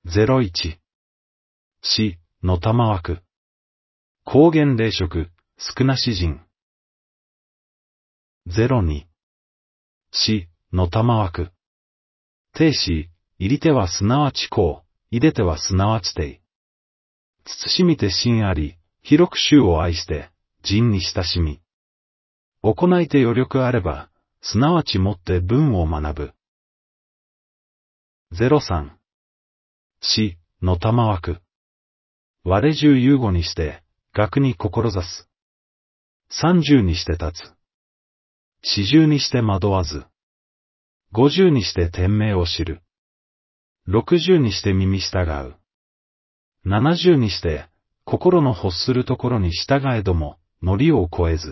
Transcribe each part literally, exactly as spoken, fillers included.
ゼロいち。し、の玉枠。高原霊食、少なし人。ゼロに。し、の玉枠。定子、入り手はすなわちこう、いでてはすなわちてい。慎みて心あり、広く衆を愛して、人に親しみ。行いて余力あれば、すなわちもって文を学ぶ。ゼロさん。し、の玉枠。我十有語にして、学に志す。三十にして立つ。四十にして惑わず。五十にして天命を知る。六十にして耳従う。七十にして、心の欲するところに従えども、糊を越えず。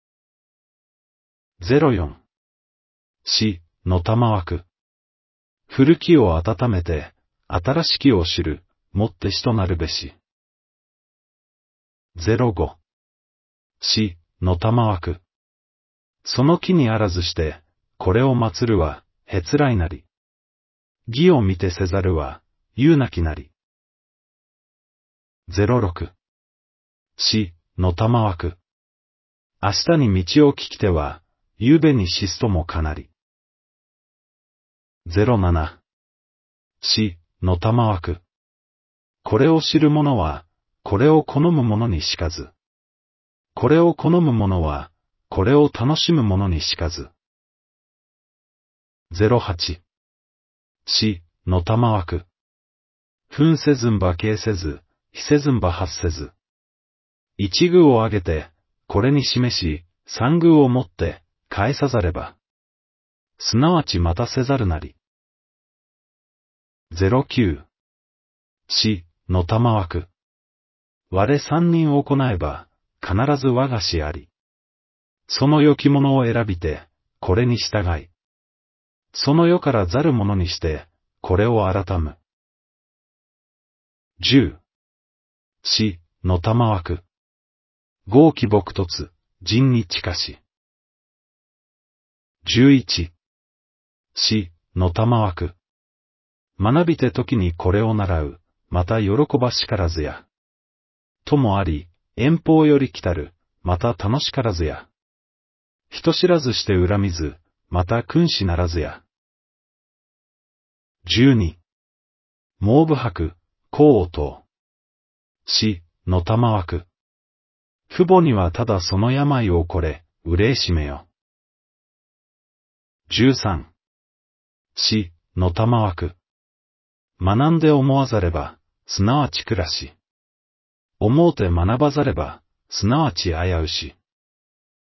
ゼロよん。し、の玉枠。古きを温めて、新しきを知る、もってしとなるべし。ゼロご。し、の玉枠。その木にあらずして、これを祀るは、へつらいなり。義を見てせざるは、言うなきなり。ゼロろく。し、の玉枠。明日に道を聞きては、ゆうべにしすともかなり。ゼロなな。し、の玉枠。これを知る者は、これを好む者にしかず。これを好む者は、これを楽しむ者にしかず。ゼロはち。し、の玉枠。憤せずんば敬せず、非せずんば発せず。一宮を挙げて、これに示し、三宮をもって、返さざれば。すなわちまたせざるなり。ゼロきゅう。し、の玉枠。我三人を行えば、必ず我がしあり。その良きものを選びて、これに従い。その世からざるものにして、これを改む。十。し、の玉枠。豪気朴突、人に近し。十一。し、の玉枠。学びて時にこれを習う、また喜ばしからずや。ともあり、遠方より来たる、また楽しからずや。人知らずして恨みず、また君子ならずや。十二。猛武白、功を問う。し、の玉枠。父母にはただその病をこれ、憂いしめよ。十三。し、の玉枠。学んで思わざれば、すなわち暮らし。思うて学ばざれば、すなわち危うし。